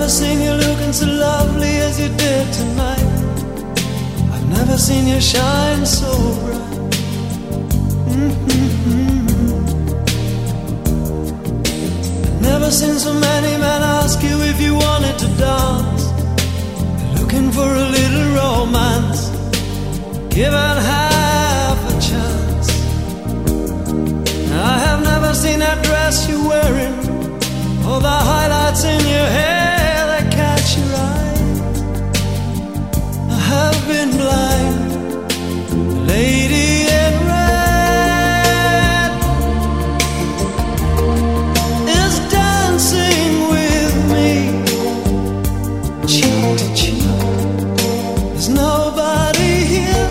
never seen you looking so lovely as you did tonight. I've never seen you shine so bright. I've never seen so many men ask you if you wanted to dance. They're looking for a little romance, given half a chance. I have never seen that dress you're wearing, or the highlights in your hair that catch your eye. I have been blind, lady in red is dancing with me, cheek to cheek. There's nobody here,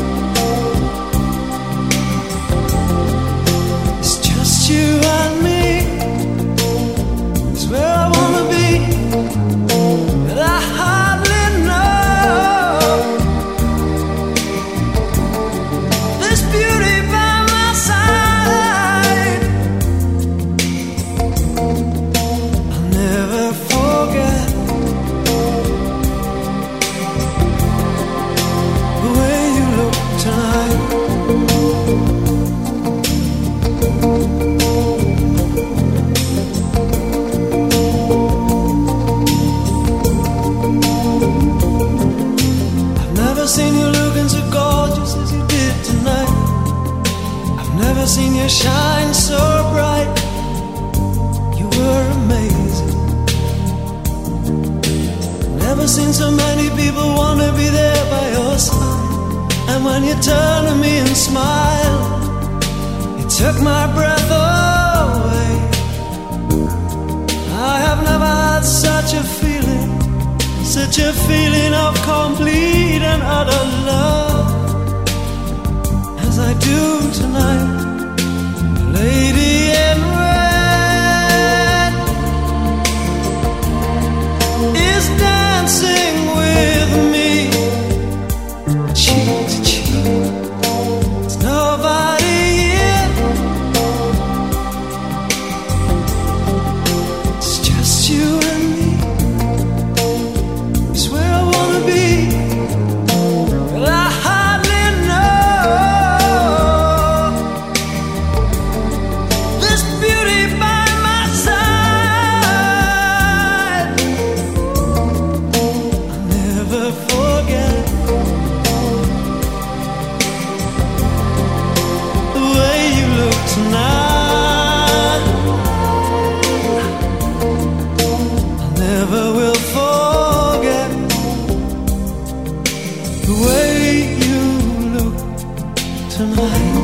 it's just you and me. Where I wanna be, but I hardly know. This beauty by my side, I'll never forget the way you look tonight. Seen you looking so gorgeous as you did tonight. I've never seen you shine so bright. You were amazing. Never seen so many people want to be there by your side. And when you turned to me and smiled, it took my breath away. I have never had such a feeling, such a feeling of complete and utter love as I do tonight. Lady in red is dancing with me, cheek to cheek. There's nobody here, it's just you and me. The way you look tonight.